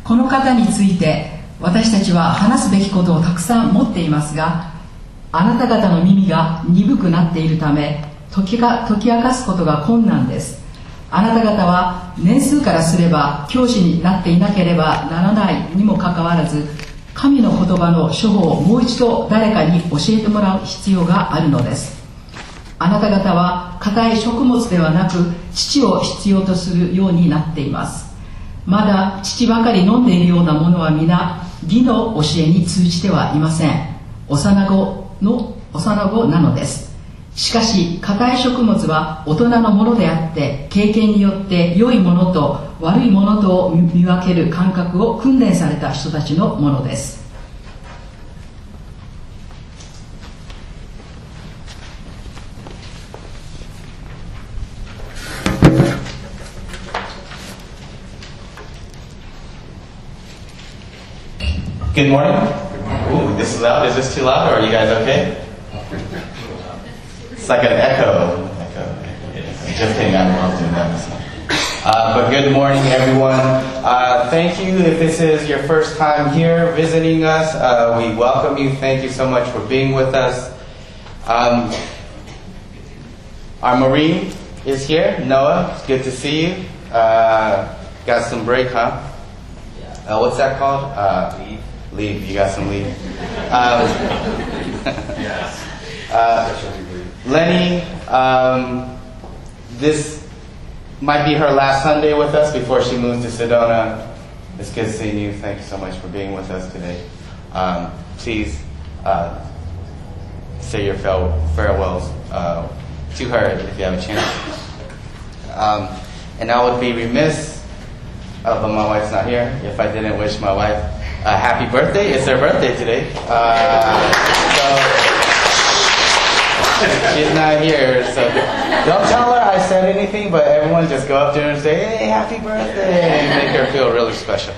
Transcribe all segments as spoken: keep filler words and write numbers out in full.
この方について私たちは話すべきことをたくさん持っていますが、あなた方の耳が鈍くなっているため解きか、解き明かすことが困難です。あなた方は年数からすれば教師になっていなければならないにもかかわらず、神の言葉の処方をもう一度誰かに教えてもらう必要があるのです。あなた方は固い食物ではなく乳を必要とするようになっています。まだ乳ばかり飲んでいるようなものは皆義の教えに通じてはいません。幼子の幼子なのです。しかし固い食物は大人のものであって、経験によって良いものと悪いものとを見分ける感覚を訓練された人たちのものです。 Good morning. Ooh, this is loud. Is this too loud, or are you guys okay? It's like an echo. Echo. Just kidding. I'm not doing that. Uh, but good morning, everyone. Uh, thank you. If this is your first time here visiting us, uh, we welcome you. Thank you so much for being with us. Um, our Marine is here. Noah, it's good to see you. Uh, got some break, huh? Uh, what's that called? Uh, leave. Leave. You got some leave. Um, yes. Uh, Lenny, um, this might be her last Sunday with us before she moves to Sedona. It's good seeing you. Thank you so much for being with us today. Um, please uh, say your farewells uh, to her if you have a chance. Um, and I would be remiss, uh, but my wife's not here, if I didn't wish my wife a happy birthday. It's her birthday today. Uh, so she's not here, so don't tell her I said anything, but everyone just go up to her and say, hey, happy birthday, and make her feel really special.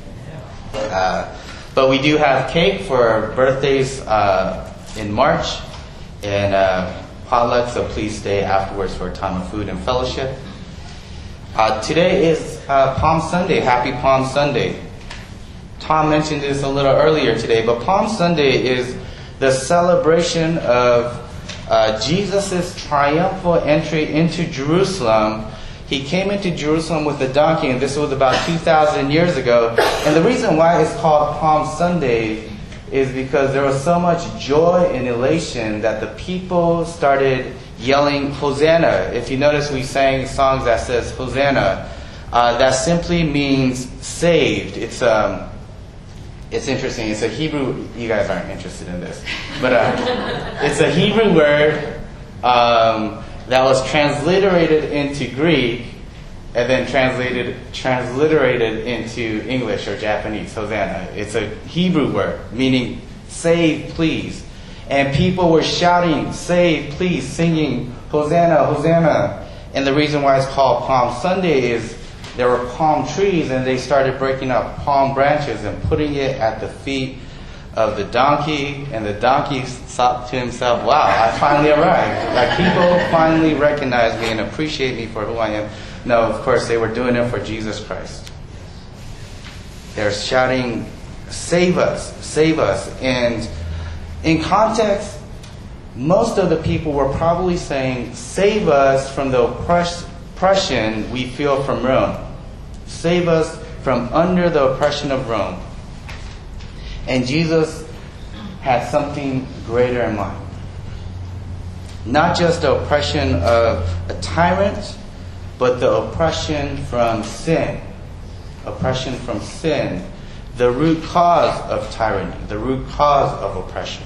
Uh, but we do have cake for birthdays uh, in March, and uh, potluck, so please stay afterwards for a time of food and fellowship. Uh, today is uh, Palm Sunday. Happy Palm Sunday. Tom mentioned this a little earlier today, but Palm Sunday is the celebration of uh, Jesus' triumphal entry into Jerusalem. He came into Jerusalem with a donkey, and this was about two thousand years ago. And the reason why it's called Palm Sunday is because there was so much joy and elation that the people started yelling, Hosanna. If you notice, we sang songs that says Hosanna. Uh, that simply means saved. It's um, It's interesting. It's a Hebrew. You guys aren't interested in this, but uh, it's a Hebrew word um, that was transliterated into Greek and then translated transliterated into English or Japanese. Hosanna. It's a Hebrew word meaning "save, please," and people were shouting "save, please," singing "Hosanna, Hosanna." And the reason why it's called Palm Sunday is there were palm trees, and they started breaking up palm branches and putting it at the feet of the donkey. And the donkey thought to himself, wow, I finally arrived. Like, people finally recognize me and appreciate me for who I am. No, of course, they were doing it for Jesus Christ. They're shouting, save us, save us. And in context, most of the people were probably saying, save us from the oppression we feel from Rome. Save us from under the oppression of Rome. And Jesus had something greater in mind. Not just the oppression of a tyrant, but the oppression from sin. Oppression from sin. The root cause of tyranny. The root cause of oppression.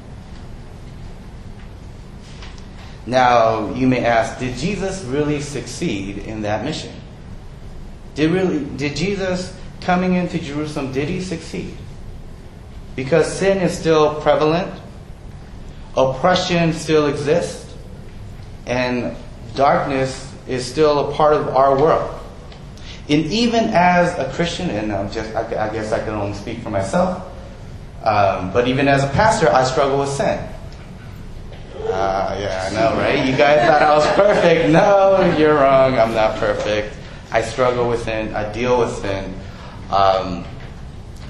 Now, you may ask, did Jesus really succeed in that mission? Did really did Jesus coming into Jerusalem, did he succeed? Because sin is still prevalent, oppression still exists, and darkness is still a part of our world. And even as a Christian, and I'm just I, I guess I can only speak for myself, um, but even as a pastor, I struggle with sin. Uh, yeah, I know, right? You guys thought I was perfect. No, you're wrong. I'm not perfect. I struggle with sin. I deal with sin. Um,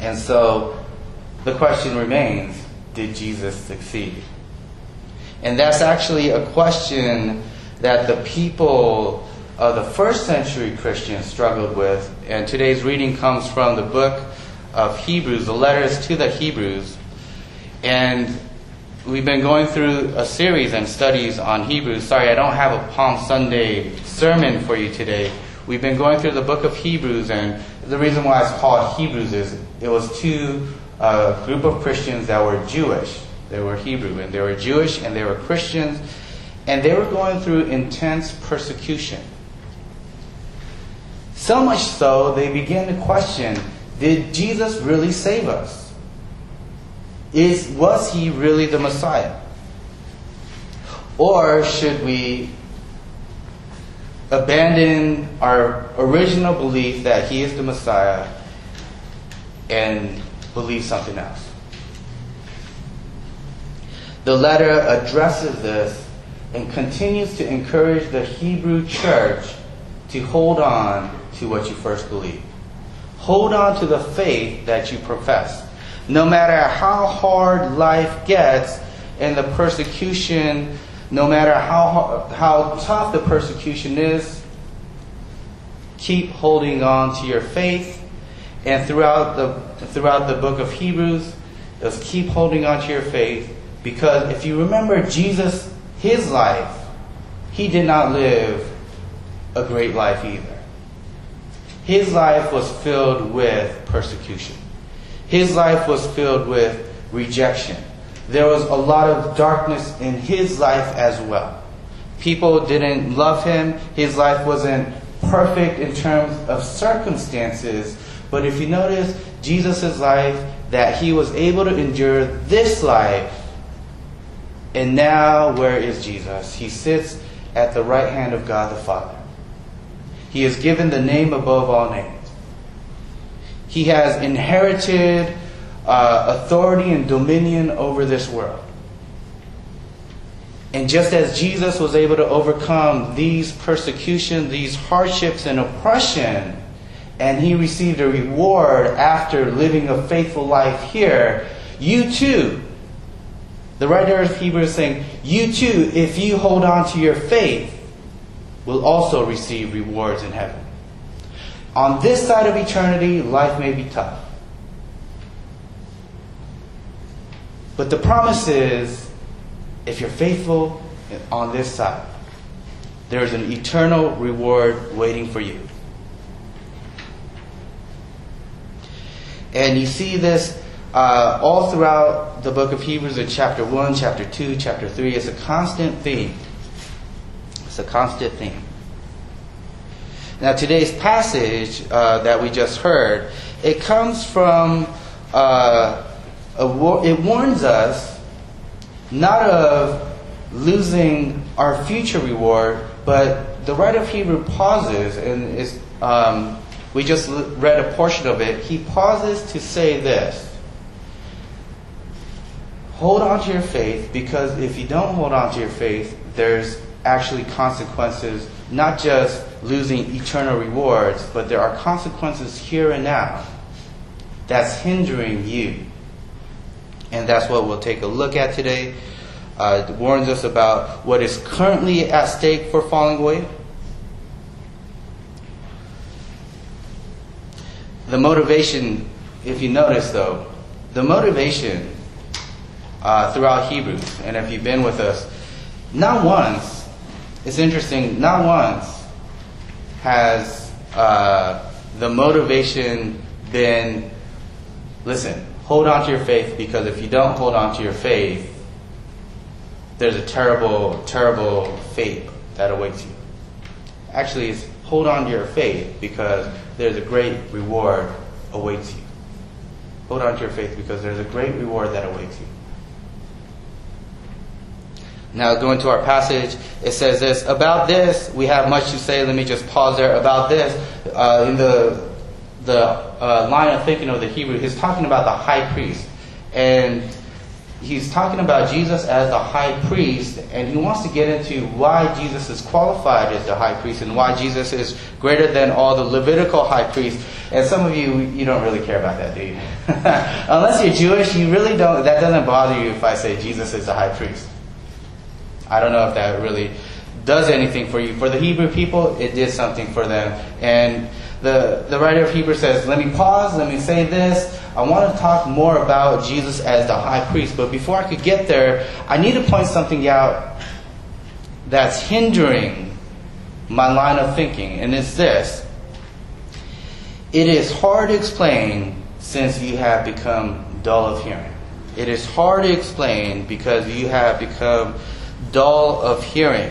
And so the question remains, did Jesus succeed? And that's actually a question that the people of the first century Christians struggled with. And today's reading comes from the book of Hebrews, the letters to the Hebrews. And we've been going through a series and studies on Hebrews. Sorry, I don't have a Palm Sunday sermon for you today. We've been going through the book of Hebrews, and the reason why it's called Hebrews is it was two uh, group of Christians that were Jewish. They were Hebrew, and they were Jewish, and they were Christians, and they were going through intense persecution. So much so, they began to question, did Jesus really save us? Is, was he really the Messiah? Or should we abandon our original belief that he is the Messiah and believe something else? The letter addresses this and continues to encourage the Hebrew church to hold on to what you first believed. Hold on to the faith that you profess. No matter how hard life gets and the persecution, no matter how how tough the persecution is, keep holding on to your faith. And throughout the throughout the book of Hebrews, just keep holding on to your faith, because if you remember Jesus, his life, he did not live a great life either. His life was filled with persecution. His life was filled with rejection. There was a lot of darkness in his life as well. People didn't love him. His life wasn't perfect in terms of circumstances. But if you notice Jesus' life, that he was able to endure this life. And now, where is Jesus? He sits at the right hand of God the Father. He is given the name above all names. He has inherited uh, authority and dominion over this world. And just as Jesus was able to overcome these persecutions, these hardships and oppression, and he received a reward after living a faithful life here, you too, the writer of Hebrews is saying, you too, if you hold on to your faith, will also receive rewards in heaven. On this side of eternity, life may be tough. But the promise is, if you're faithful on this side, there's an eternal reward waiting for you. And you see this uh, all throughout the book of Hebrews in chapter one, chapter two, chapter three. It's a constant theme. It's a constant theme. Now, today's passage uh, that we just heard, it comes from, uh, a war- it warns us not of losing our future reward, but the writer of Hebrews pauses, and is, um, we just read a portion of it. He pauses to say this: hold on to your faith, because if you don't hold on to your faith, there's actually consequences, not just losing eternal rewards, but there are consequences here and now that's hindering you. And that's what we'll take a look at today. Uh, it warns us about what is currently at stake for falling away. The motivation, if you notice though, the motivation uh, throughout Hebrews, and if you've been with us, not once, it's interesting, not once has uh, the motivation been, listen, hold on to your faith, because if you don't hold on to your faith, there's a terrible, terrible fate that awaits you. Actually, it's hold on to your faith, because there's a great reward awaits you. Hold on to your faith, because there's a great reward that awaits you. Now, going to our passage, it says this: about this, we have much to say. Let me just pause there. About this, uh, in the the uh, line of thinking of the Hebrew, he's talking about the high priest. And he's talking about Jesus as the high priest, and he wants to get into why Jesus is qualified as the high priest and why Jesus is greater than all the Levitical high priests. And some of you, you don't really care about that, do you? Unless you're Jewish, you really don't, that doesn't bother you if I say Jesus is the high priest. I don't know if that really does anything for you. For the Hebrew people, it did something for them. And the, the writer of Hebrews says, let me pause, let me say this. I want to talk more about Jesus as the high priest. But before I could get there, I need to point something out that's hindering my line of thinking. And it's this. It is hard to explain since you have become dull of hearing. It is hard to explain because you have become dull of hearing.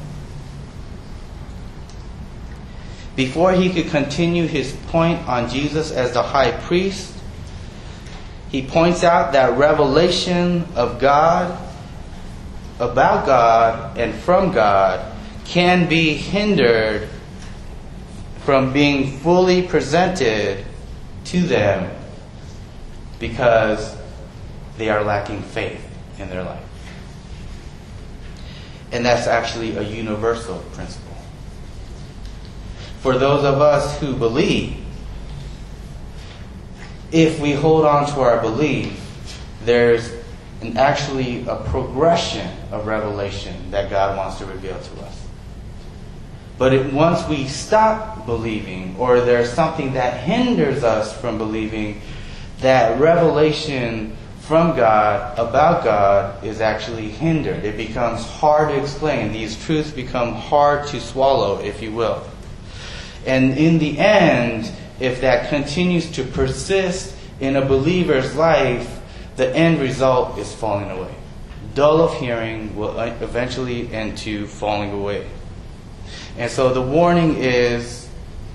Before he could continue his point on Jesus as the high priest, he points out that revelation of God, about God, and from God can be hindered from being fully presented to them because they are lacking faith in their life. And that's actually a universal principle. For those of us who believe, if we hold on to our belief, there's an actually a progression of revelation that God wants to reveal to us. But it, once we stop believing, or there's something that hinders us from believing, that revelation from God, about God, is actually hindered. It becomes hard to explain. These truths become hard to swallow, if you will. And in the end, if that continues to persist in a believer's life, the end result is falling away. Dull of hearing will eventually end to falling away. And so the warning is,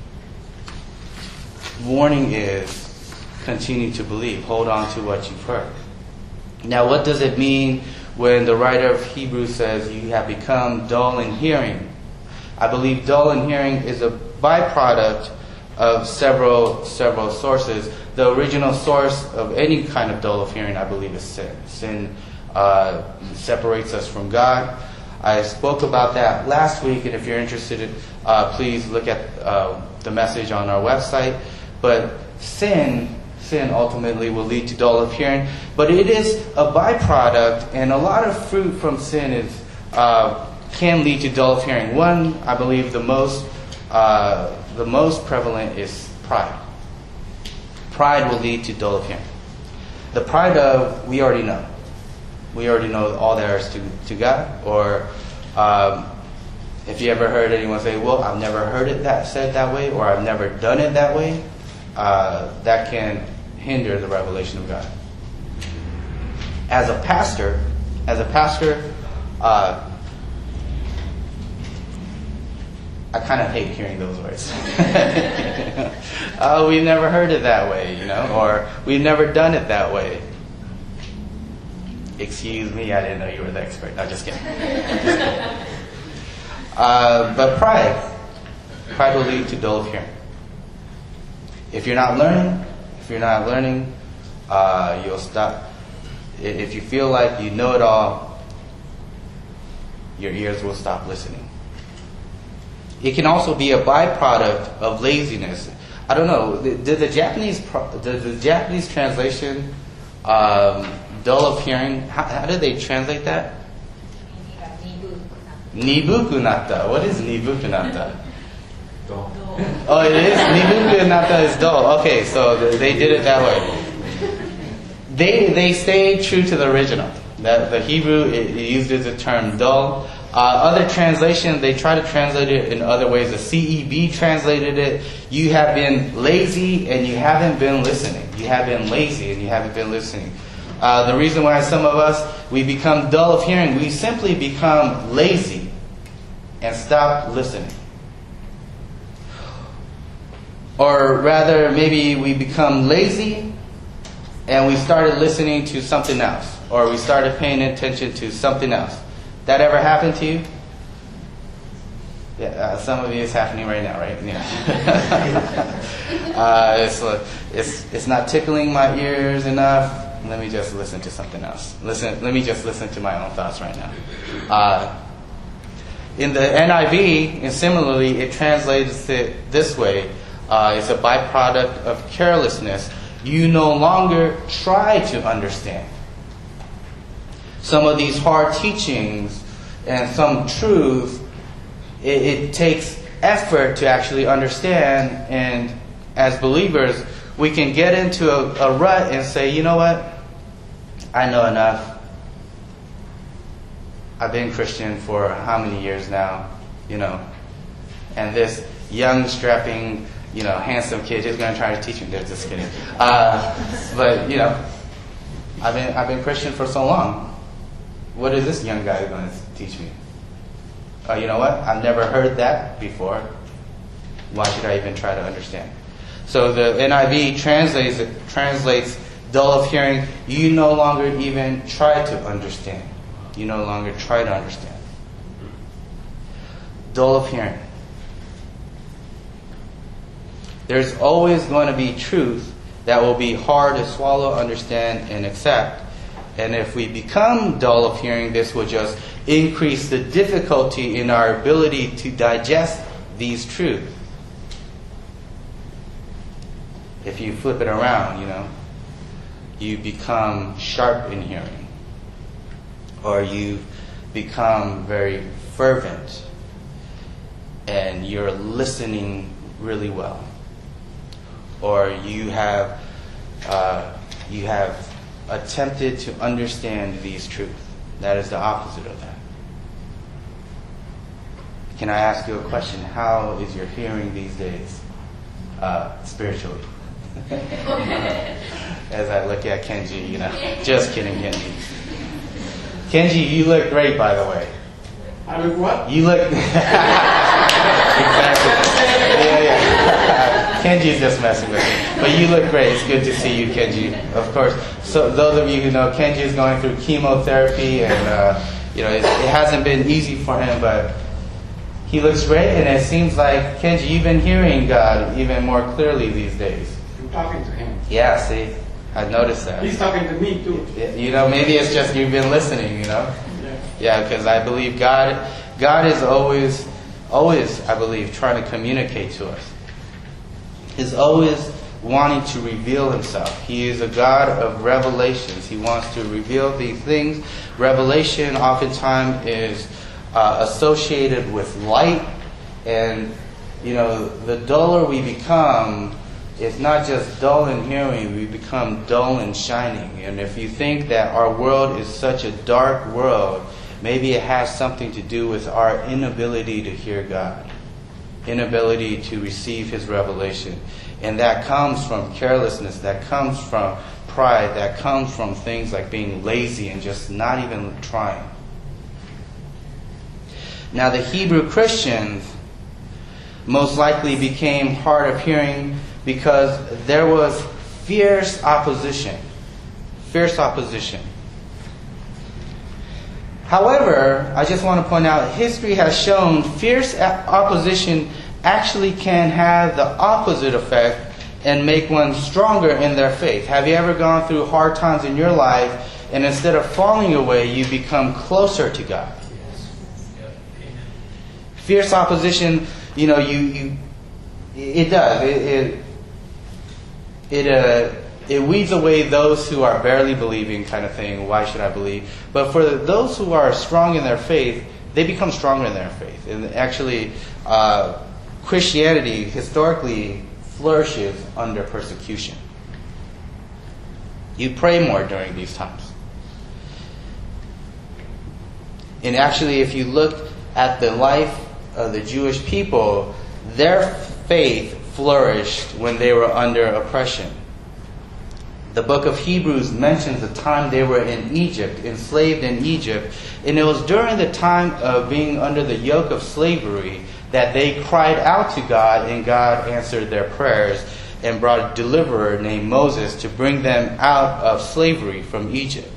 warning is, continue to believe. Hold on to what you've heard. Now, what does it mean when the writer of Hebrews says you have become dull in hearing? I believe dull in hearing is a byproduct of several several sources. The original source of any kind of dull of hearing, I believe, is sin. Sin uh, separates us from God. I spoke about that last week, and if you're interested, uh, please look at uh, the message on our website. But sin, sin ultimately will lead to dull of hearing. But it is a byproduct, and a lot of fruit from sin is uh, can lead to dull of hearing. One, I believe, the most uh, the most prevalent is pride. Pride will lead to dull of hearing. The pride of, we already know. We already know all there is to, to God. Or um, if you ever heard anyone say, well, I've never heard it that said that way, or I've never done it that way, uh, that can hinder the revelation of God. As a pastor, as a pastor, uh, I kind of hate hearing those words. Oh, we've never heard it that way, you know, or we've never done it that way. Excuse me, I didn't know you were the expert. No, just kidding. Just kidding. Uh, but pride, pride will lead to dull of hearing. If you're not learning, if you're not learning, uh, you'll stop. If you feel like you know it all, your ears will stop listening. It can also be a byproduct of laziness. I don't know. Did the Japanese did the Japanese translation um, dull of hearing? How, how did they translate that? Nibuku natta. What is nibuku natta? Dull. Oh, it is? Nibuku natta is dull. Okay, so they did it that way. They they stayed true to the original. That the Hebrew it, it uses the term dull. Uh, other translations, they try to translate it in other ways. The C E B translated it, you have been lazy and you haven't been listening. You have been lazy and you haven't been listening. Uh, the reason why some of us, we become dull of hearing, we simply become lazy and stop listening. Or rather, maybe we become lazy and we started listening to something else. Or we started paying attention to something else. That ever happened to you? Yeah, uh, some of you it's happening right now, right? Yeah. uh, it's, uh, it's it's not tickling my ears enough. Let me just listen to something else. Listen. Let me just listen to my own thoughts right now. Uh, in the N I V, and similarly, it translates it this way: uh, it's a byproduct of carelessness. You no longer try to understand. Some of these hard teachings and some truth, it, it takes effort to actually understand, and as believers, we can get into a, a rut and say, you know what? I know enough. I've been Christian for how many years now, you know, and this young, strapping, you know, handsome kid is going to try to teach me. They're just kidding. Uh, but, you know, I've been, I've been Christian for so long. What is this young guy going to teach me? Uh, you know what? I've never heard that before. Why should I even try to understand? So the N I V translates translates dull of hearing. You no longer even try to understand. You no longer try to understand. Dull of hearing. There's always going to be truth that will be hard to swallow, understand, and accept. And if we become dull of hearing, this will just increase the difficulty in our ability to digest these truths. If you flip it around, you know, you become sharp in hearing, or you become very fervent, and you're listening really well, or you have uh, you have attempted to understand these truths. That is the opposite of that. Can I ask you a question? How is your hearing these days, uh, spiritually? As I look at Kenji, you know, just kidding, Kenji. Kenji, you look great, by the way. I look what? You look exactly. Yeah, yeah. Kenji's just messing with me, but you look great. It's good to see you, Kenji. Of course. So those of you who know, Kenji is going through chemotherapy, and uh, you know, it, it hasn't been easy for him, but he looks great, and it seems like, Kenji, you've been hearing God even more clearly these days. I'm talking to him. Yeah, see, I noticed that. He's talking to me too. You know, maybe it's just you've been listening, you know? Yeah, because I believe God, God is always, always, I believe, trying to communicate to us. He's always wanting to reveal himself. He is a God of revelations. He wants to reveal these things. Revelation oftentimes is uh, associated with light, and, you know, the duller we become, it's not just dull in hearing, we become dull in shining. And if you think that our world is such a dark world, maybe it has something to do with our inability to hear God, inability to receive His revelation. And that comes from carelessness, that comes from pride, that comes from things like being lazy and just not even trying. Now, the Hebrew Christians most likely became hard of hearing because there was fierce opposition. Fierce opposition. However, I just want to point out, history has shown fierce opposition actually can have the opposite effect and make one stronger in their faith. Have you ever gone through hard times in your life, and instead of falling away, you become closer to God? Fierce opposition, you know, you, you it does. It it it, uh, it weeds away those who are barely believing, kind of thing. Why should I believe? But for those who are strong in their faith, they become stronger in their faith. And actually, uh, Christianity historically flourishes under persecution. You pray more during these times. And actually, if you look at the life of the Jewish people, their faith flourished when they were under oppression. The book of Hebrews mentions the time they were in Egypt, enslaved in Egypt, and it was during the time of being under the yoke of slavery that they cried out to God, and God answered their prayers and brought a deliverer named Moses to bring them out of slavery from Egypt.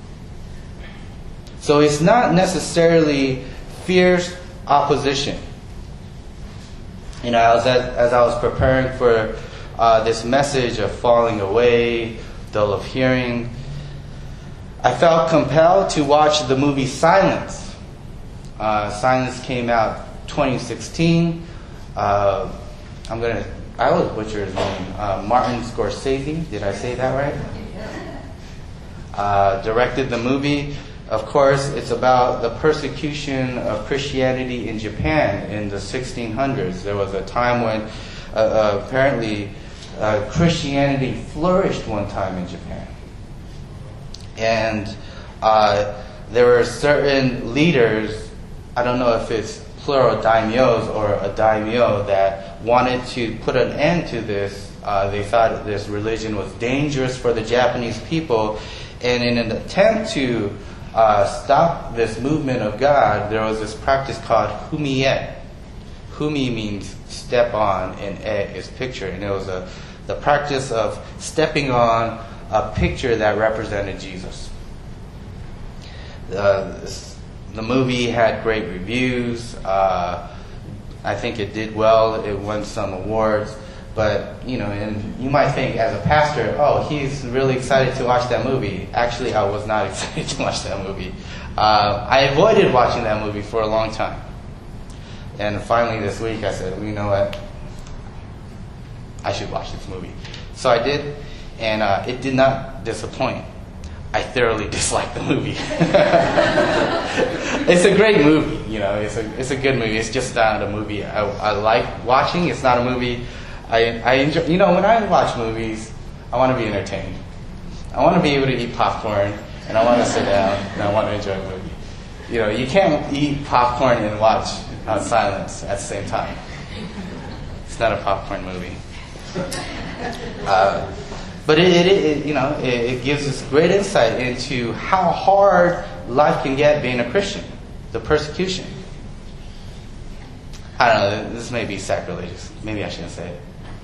So it's not necessarily fierce opposition. You know, as, as I was preparing for uh, this message of falling away, dull of hearing, I felt compelled to watch the movie Silence. Uh, Silence came out twenty sixteen. Uh, I'm going to I always butcher his name. Uh, Martin Scorsese. Did I say that right? Uh, directed the movie. Of course, it's about the persecution of Christianity in Japan in the sixteen hundreds. There was a time when uh, uh, apparently uh, Christianity flourished one time in Japan. And uh, there were certain leaders, I don't know if it's plural daimyos or a daimyo, that wanted to put an end to this. Uh, they thought this religion was dangerous for the Japanese people. And in an attempt to uh, stop this movement of God, there was this practice called humiye. Humi means step on, and e is picture. And it was a, the practice of stepping on a picture that represented Jesus. Uh, this, the movie had great reviews. Uh, I think it did well. It won some awards. But, you know, and you might think as a pastor, oh, he's really excited to watch that movie. Actually, I was not excited to watch that movie. Uh, I avoided watching that movie for a long time. And finally this week I said, well, you know what? I should watch this movie. So I did, and uh, it did not disappoint. I thoroughly disliked the movie. It's a great movie, you know. It's a it's a good movie. It's just not a movie I, I like watching. It's not a movie I I enjoy. You know, when I watch movies, I want to be entertained. I want to be able to eat popcorn, and I want to sit down, and I want to enjoy a movie. You know, you can't eat popcorn and watch uh, silence at the same time. It's not a popcorn movie. Uh, but it, it, it, you know, it, it gives us great insight into how hard life can get being a Christian, the persecution. I don't know. This may be sacrilegious. Maybe I shouldn't say it.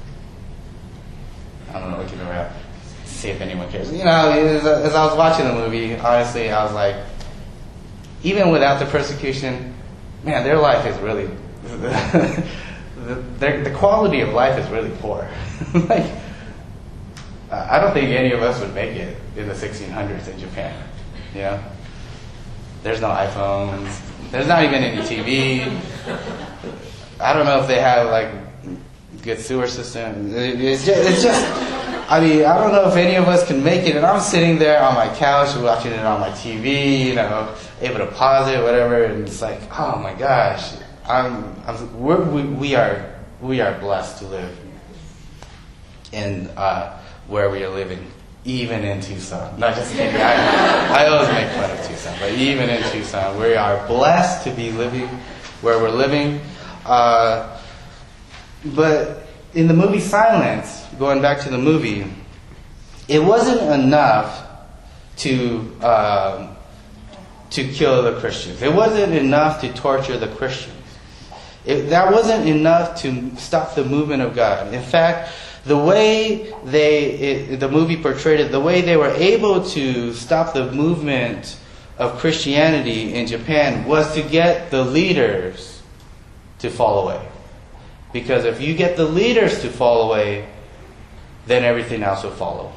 I don't know. We can wrap. See if anyone cares. You know, as, as I was watching the movie, honestly, I was like, even without the persecution, man, their life is really. The, the, the quality of life is really poor. Like, uh, I don't think any of us would make it in the sixteen hundreds in Japan. You know, there's no iPhones. There's not even any T V. I don't know if they have like good sewer system. It, it's, just, it's just. I mean, I don't know if any of us can make it. And I'm sitting there on my couch watching it on my T V. You know, able to pause it, whatever. And it's like, oh my gosh. I'm, I'm, we're, we, we are we are blessed to live in uh, where we are living, even in Tucson. Not just kidding. I, I always make fun of Tucson, but even in Tucson, we are blessed to be living where we're living. Uh, but in the movie Silence, going back to the movie, it wasn't enough to uh, to kill the Christians. It wasn't enough to torture the Christians. It, that wasn't enough to stop the movement of God. In fact, the way they, it, the movie portrayed it, the way they were able to stop the movement of Christianity in Japan was to get the leaders to fall away. Because if you get the leaders to fall away, then everything else will follow.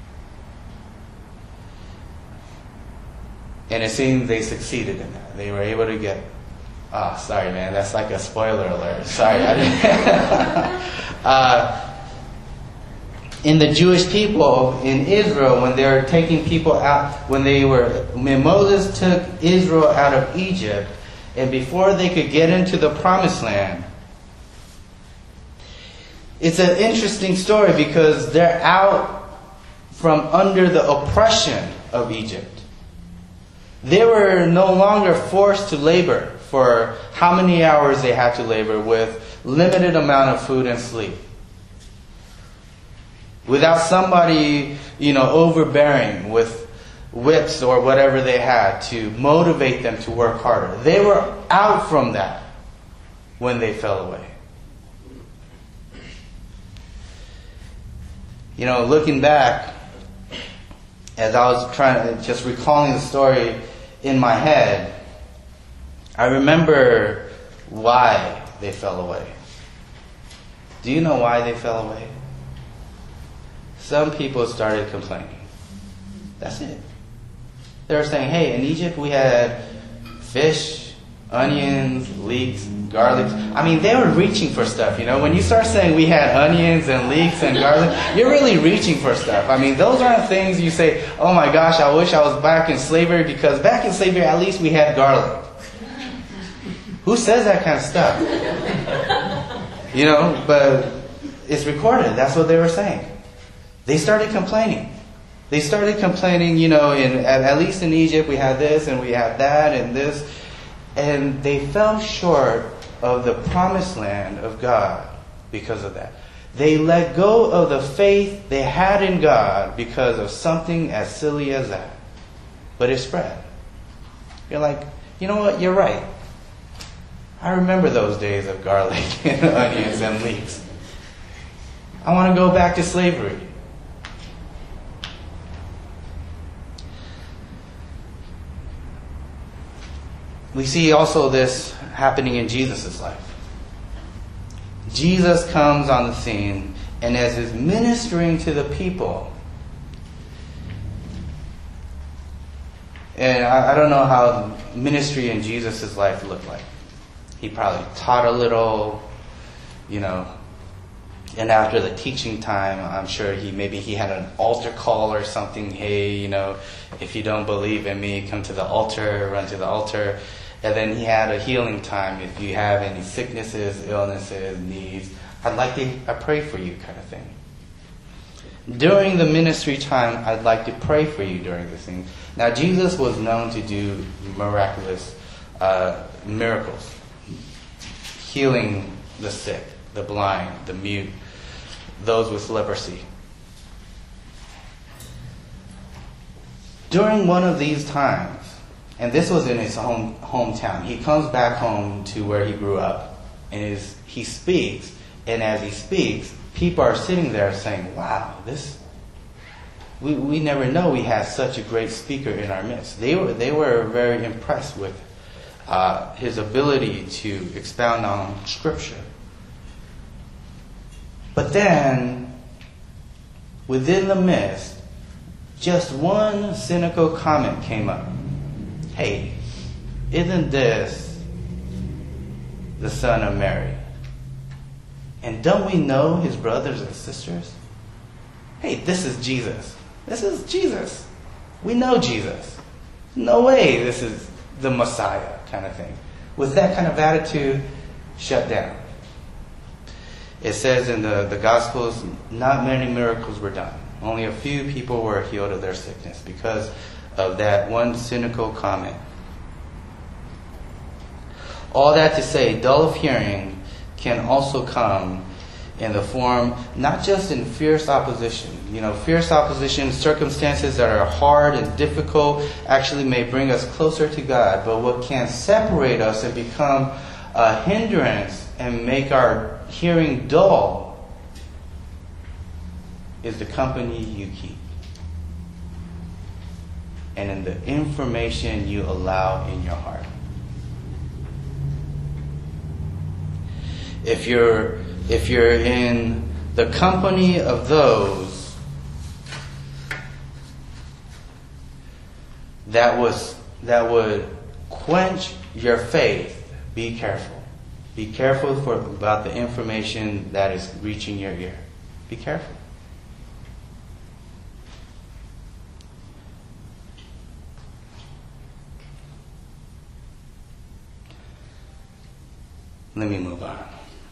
And it seems they succeeded in that. They were able to get... Oh, sorry, man. That's like a spoiler alert. Sorry. I didn't. uh, in the Jewish people in Israel, when they were taking people out, when they were, when Moses took Israel out of Egypt, and before they could get into the Promised Land, it's an interesting story because they're out from under the oppression of Egypt. They were no longer forced to labor for how many hours they had to labor with limited amount of food and sleep. Without somebody, you know, overbearing with whips or whatever they had to motivate them to work harder. They were out from that when they fell away. You know, looking back, as I was trying to, just recalling the story in my head, I remember why they fell away. Do you know why they fell away? Some people started complaining. That's it. They were saying, hey, in Egypt we had fish, onions, leeks, garlic. I mean, they were reaching for stuff, you know. When you start saying we had onions and leeks and garlic, you're really reaching for stuff. I mean, those aren't things you say, oh my gosh, I wish I was back in slavery, because back in slavery at least we had garlic. Who says that kind of stuff? You know, but it's recorded. That's what they were saying. They started complaining. They started complaining, you know, in at, at least in Egypt we had this and we had that and this. And they fell short of the promised land of God because of that. They let go of the faith they had in God because of something as silly as that. But it spread. You're like, you know what, you're right. I remember those days of garlic and onions and leeks. I want to go back to slavery. We see also this happening in Jesus' life. Jesus comes on the scene, and as he's ministering to the people, and I, I don't know how ministry in Jesus' life looked like. He probably taught a little, you know, and after the teaching time, I'm sure he maybe he had an altar call or something. Hey, you know, if you don't believe in me, come to the altar, run to the altar. And then he had a healing time. If you have any sicknesses, illnesses, needs, I'd like to I pray for you kind of thing. During the ministry time, I'd like to pray for you during this thing. Now, Jesus was known to do miraculous uh, miracles. Healing the sick, the blind, the mute, those with leprosy. During one of these times, and this was in his home hometown, he comes back home to where he grew up, and is, he speaks, and as he speaks, people are sitting there saying, wow, this, we, we never know we had such a great speaker in our midst. They were, they were very impressed with uh, his ability to expound on Scripture. But then, within the midst, just one cynical comment came up. Hey, isn't this the son of Mary? And don't we know his brothers and sisters? Hey, this is Jesus. This is Jesus. We know Jesus. No way this is the Messiah kind of thing. With that kind of attitude, shut down. It says in the, the Gospels, not many miracles were done. Only a few people were healed of their sickness because of that one cynical comment. All that to say, dull of hearing can also come in the form, not just in fierce opposition. You know, fierce opposition, circumstances that are hard and difficult actually may bring us closer to God. But what can separate us and become a hindrance and make our hearing dull is the company you keep. And in the information you allow in your heart. If you're if you're in the company of those that was that would quench your faith, be careful. Be careful for about the information that is reaching your ear. Be careful. Let me move on.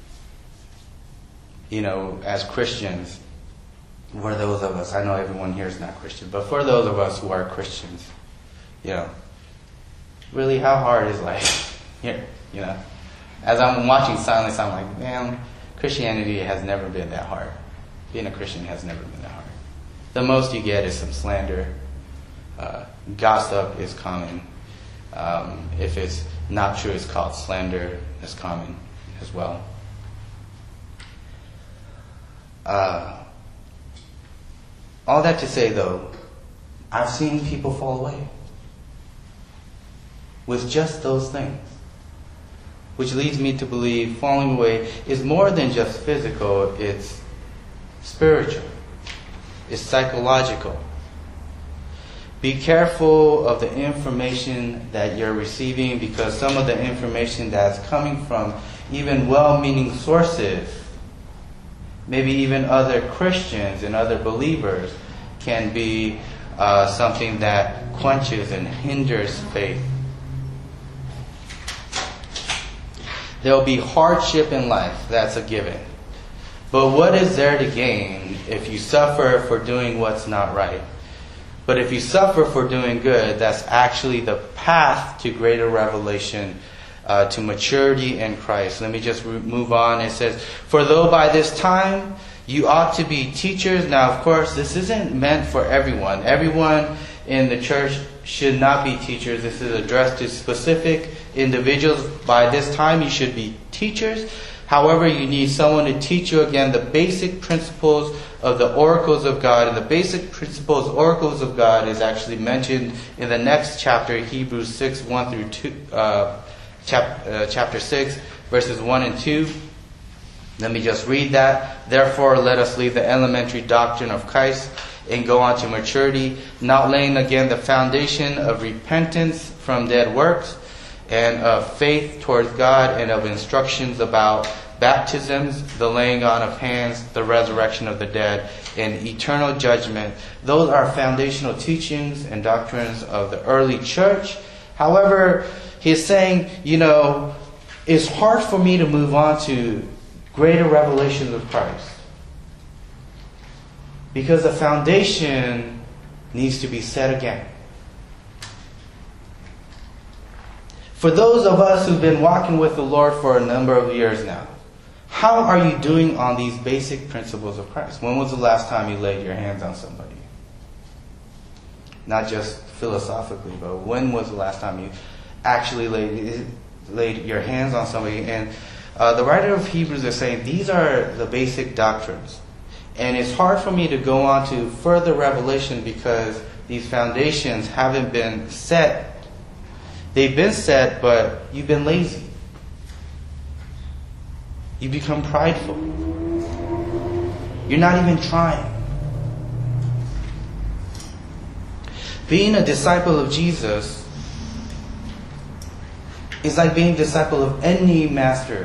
You know, as Christians, for those of us, I know everyone here is not Christian, but for those of us who are Christians, you know, really how hard is life? Here, you know, as I'm watching Silence, I'm like, man, Christianity has never been that hard. Being a Christian has never been that hard. The most you get is some slander. Uh, gossip is common. Um, if it's not true, it's called slander. It's common as well. Uh, all that to say, though, I've seen people fall away with just those things. Which leads me to believe falling away is more than just physical, it's spiritual. It's psychological. Be careful of the information that you're receiving, because some of the information that's coming from even well-meaning sources, maybe even other Christians and other believers, can be uh, something that quenches and hinders faith. There will be hardship in life, that's a given. But what is there to gain if you suffer for doing what's not right? But if you suffer for doing good, that's actually the path to greater revelation, uh, to maturity in Christ. Let me just re- move on. It says, for though by this time you ought to be teachers. Now, of course, this isn't meant for everyone. Everyone in the church should not be teachers. This is addressed to specific individuals. By this time, you should be teachers. However, you need someone to teach you again the basic principles of the oracles of God. And the basic principles, oracles of God, is actually mentioned in the next chapter, Hebrews six, one through two, uh, chap, uh, chapter six, verses one and two. Let me just read that. Therefore, let us leave the elementary doctrine of Christ and go on to maturity, not laying again the foundation of repentance from dead works, and of faith towards God, and of instructions about baptisms, the laying on of hands, the resurrection of the dead, and eternal judgment. Those are foundational teachings and doctrines of the early church. However, he's saying, you know, it's hard for me to move on to greater revelations of Christ, because the foundation needs to be set again. For those of us who've been walking with the Lord for a number of years now, how are you doing on these basic principles of Christ? When was the last time you laid your hands on somebody? Not just philosophically, but when was the last time you actually laid, laid your hands on somebody? And uh, the writer of Hebrews is saying these are the basic doctrines. And it's hard for me to go on to further revelation because these foundations haven't been set. They've been set, but you've been lazy. You become prideful. You're not even trying. Being a disciple of Jesus is like being a disciple of any master,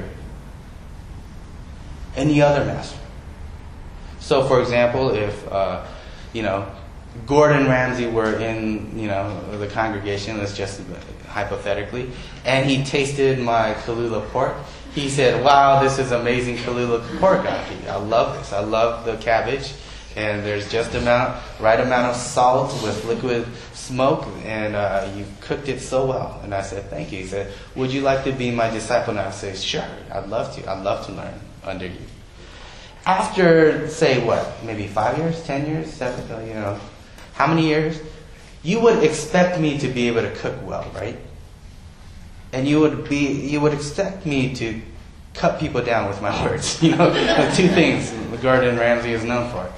any other master. So, for example, if, uh, you know, Gordon Ramsay were in, you know, the congregation, let's just hypothetically, and he tasted my Kalula pork, he said, wow, this is amazing Kalula pork. I, I love this. I love the cabbage. And there's just amount, right amount of salt with liquid smoke, and uh, you cooked it so well. And I said, thank you. He said, would you like to be my disciple? And I said, sure, I'd love to. I'd love to learn under you. After, say, what, maybe five years, ten years, seven, you know, how many years? You would expect me to be able to cook well, right? And you would be, you would expect me to cut people down with my words. You know, the two things Gordon Ramsay is known for.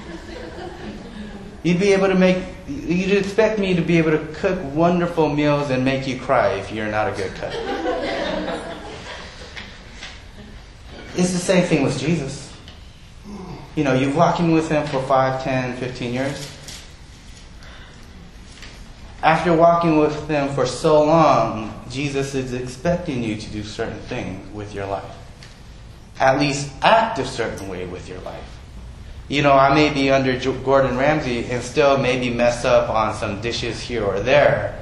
You'd be able to make, you'd expect me to be able to cook wonderful meals and make you cry if you're not a good cook. It's the same thing with Jesus. You know, you're walking with him for five, ten, fifteen years. After walking with him for so long, Jesus is expecting you to do certain things with your life. At least act a certain way with your life. You know, I may be under Gordon Ramsay and still maybe mess up on some dishes here or there.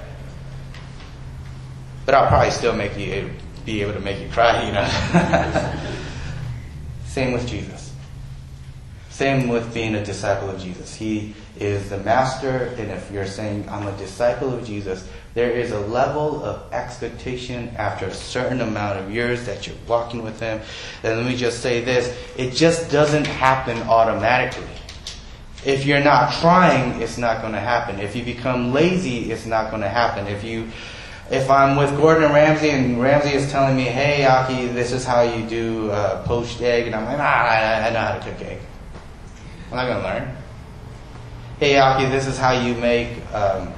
But I'll probably still make you be able to make you cry, you know. Same with Jesus. Same with being a disciple of Jesus. He is the master, and if you're saying, I'm a disciple of Jesus, there is a level of expectation after a certain amount of years that you're walking with him. And let me just say this, it just doesn't happen automatically. If you're not trying, it's not going to happen. If you become lazy, it's not going to happen. If you, if I'm with Gordon Ramsay and Ramsay is telling me, hey, Aki, this is how you do uh, poached egg, and I'm like, ah, I know how to cook egg. I'm not going to learn. Hey, Aki, this is how you make, um,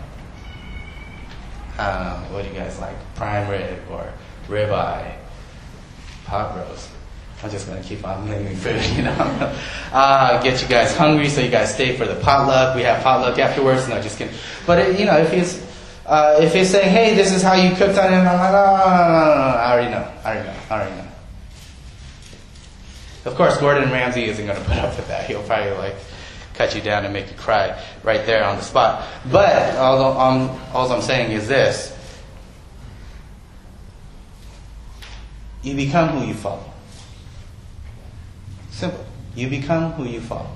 I don't know, what do you guys like? Prime rib or ribeye, pot roast. I'm just going to keep on naming food, you know. uh, get you guys hungry so you guys stay for the potluck. We have potluck afterwards. No, just kidding. But, it, you know, if he's, uh, if he's saying, hey, this is how you cooked on it, I'm like, no, no, no, no, no, I already know. I already know. I already know. Of course, Gordon Ramsay isn't going to put up with that. He'll probably, like, cut you down and make you cry right there on the spot. But all, um, all I'm saying is this. You become who you follow. Simple. You become who you follow.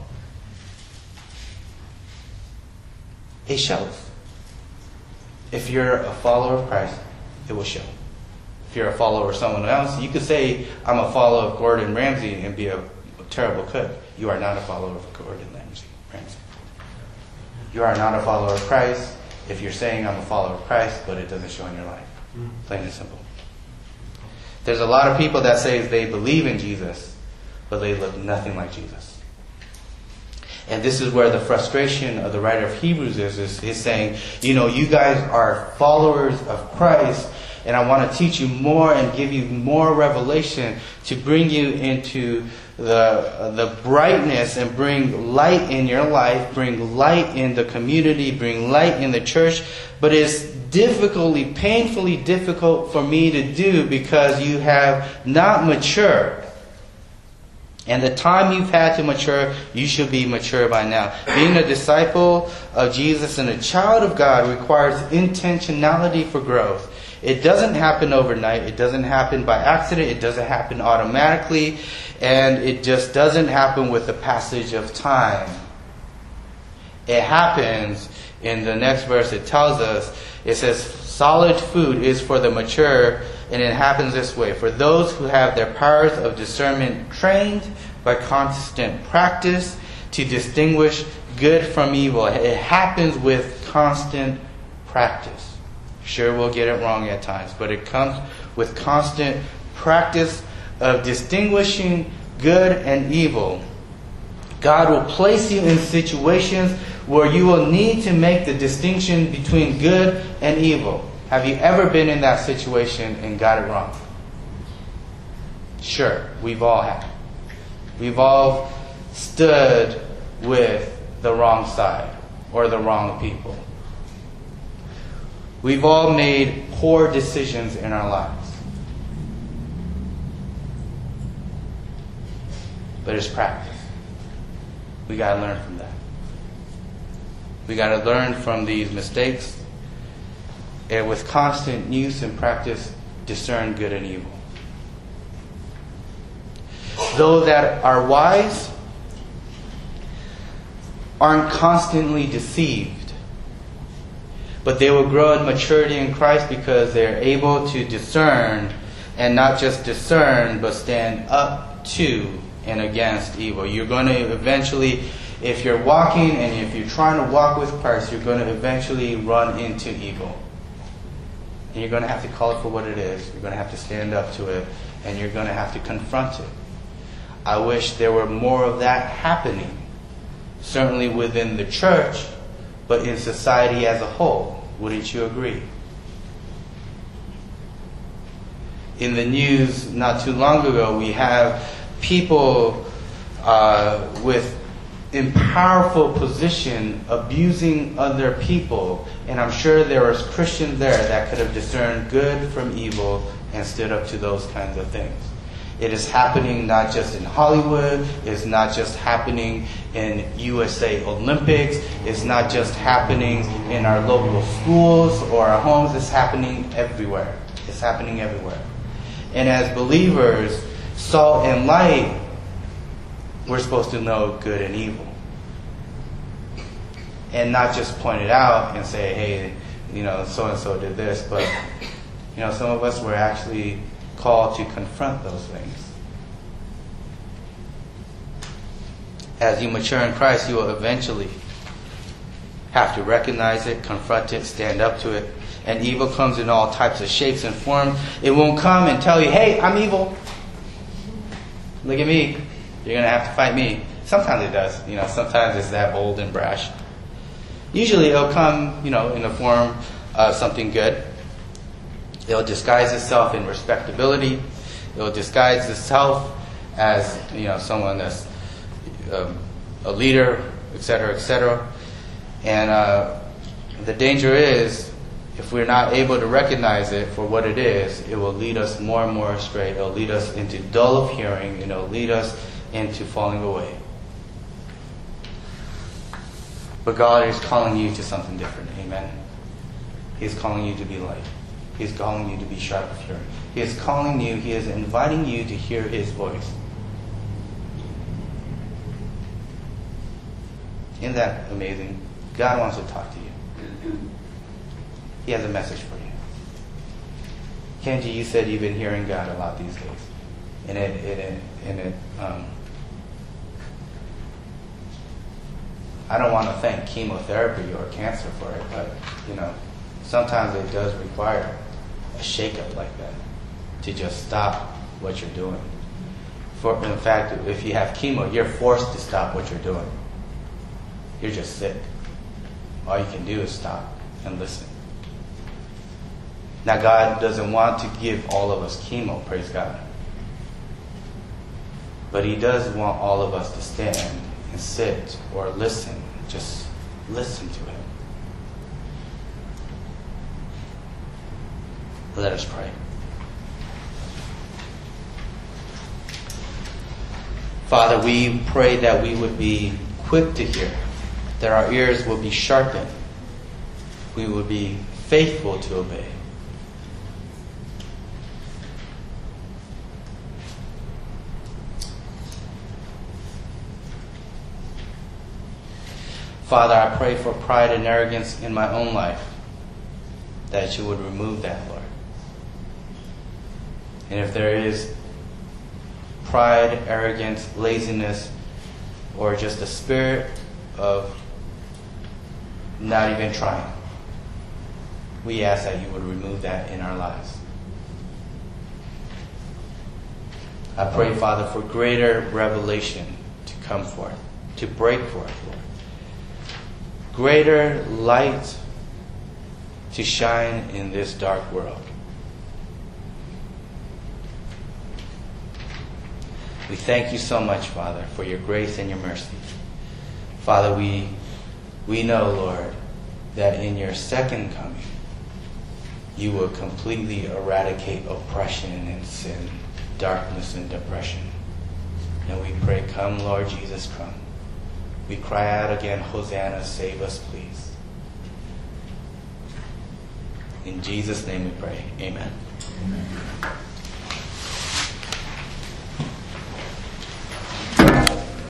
It shows. If you're a follower of Christ, it will show. If you're a follower of someone else, you could say, I'm a follower of Gordon Ramsay and be a terrible cook. You are not a follower of Gordon Ramsay. You are not a follower of Christ if you're saying I'm a follower of Christ, but it doesn't show in your life. Plain and simple. There's a lot of people that say they believe in Jesus, but they look nothing like Jesus. And this is where the frustration of the writer of Hebrews is, is, is saying, you know, you guys are followers of Christ, and I want to teach you more and give you more revelation to bring you into the the brightness and bring light in your life, bring light in the community, bring light in the church. But it's difficultly, painfully difficult for me to do because you have not matured. And the time you've had to mature, you should be mature by now. Being a disciple of Jesus and a child of God requires intentionality for growth. It doesn't happen overnight. It doesn't happen by accident. It doesn't happen automatically. And it just doesn't happen with the passage of time. It happens in the next verse. It tells us, it says, solid food is for the mature. And it happens this way. For those who have their powers of discernment trained by constant practice to distinguish good from evil. It happens with constant practice. Sure, we'll get it wrong at times, but it comes with constant practice of distinguishing good and evil. God will place you in situations where you will need to make the distinction between good and evil. Have you ever been in that situation and got it wrong? Sure, we've all had. We've all stood with the wrong side or the wrong people. We've all made poor decisions in our lives. But it's practice. We got to learn from that. We got to learn from these mistakes. And with constant use and practice, discern good and evil. Those that are wise aren't constantly deceived, but they will grow in maturity in Christ because they're able to discern, and not just discern, but stand up to and against evil. You're going to eventually, if you're walking and if you're trying to walk with Christ, you're going to eventually run into evil. And you're going to have to call it for what it is. You're going to have to stand up to it. And you're going to have to confront it. I wish there were more of that happening. Certainly within the church, but in society as a whole. Wouldn't you agree? In the news not too long ago, we have people uh, with in powerful position abusing other people, and I'm sure there was Christians there that could have discerned good from evil and stood up to those kinds of things. It is happening not just in Hollywood, it's not just happening in U S A Olympics, it's not just happening in our local schools or our homes, it's happening everywhere. It's happening everywhere. And as believers, salt and light, we're supposed to know good and evil. And not just point it out and say, hey, you know, so-and-so did this. But, you know, some of us were actually called to confront those things. As you mature in Christ, you will eventually have to recognize it, confront it, stand up to it. And evil comes in all types of shapes and forms. It won't come and tell you, hey, I'm evil. Look at me. You're going to have to fight me. Sometimes it does. You know, sometimes it's that bold and brash. Usually it'll come, you know, in the form of something good. It'll disguise itself in respectability. It'll disguise itself as you know, someone that's um, a leader, et cetera, et cetera. And uh, the danger is, if we're not able to recognize it for what it is, it will lead us more and more astray. It'll lead us into dull of hearing, and it'll lead us into falling away. But God is calling you to something different. Amen. He is calling you to be light. He is calling you to be sharp of hearing. He is calling you, He is inviting you to hear His voice. Isn't that amazing? God wants to talk to you. He has a message for you. Kenji, you said you've been hearing God a lot these days. And it, it, it, and it um, I don't want to thank chemotherapy or cancer for it, but, you know, sometimes it does require a shakeup like that to just stop what you're doing. For, in fact, if you have chemo, you're forced to stop what you're doing. You're just sick. All you can do is stop and listen. Now, God doesn't want to give all of us chemo, praise God. But He does want all of us to stand and sit or listen. Just listen to Him. Let us pray. Father, we pray that we would be quick to hear, that our ears will be sharpened, we will be faithful to obey. Father, I pray for pride and arrogance in my own life, that you would remove that, Lord. And if there is pride, arrogance, laziness, or just a spirit of not even trying, we ask that you would remove that in our lives. I pray, Father, for greater revelation to come forth, to break forth, Lord. Greater light to shine in this dark world. We thank you so much, Father, for your grace and your mercy. Father, we we know, Lord, that in your second coming, you will completely eradicate oppression and sin, darkness and depression. And we pray, come, Lord Jesus, come. We cry out again, Hosanna, save us, please. In Jesus' name we pray. Amen. Amen.